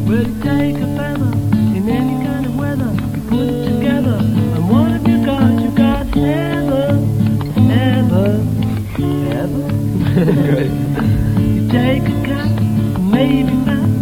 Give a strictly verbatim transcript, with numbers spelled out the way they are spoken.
Well, you take a feather in any kind of weather, you put it together, and what have you got? You got heaven, heaven, heaven. You take a cat, maybe fat.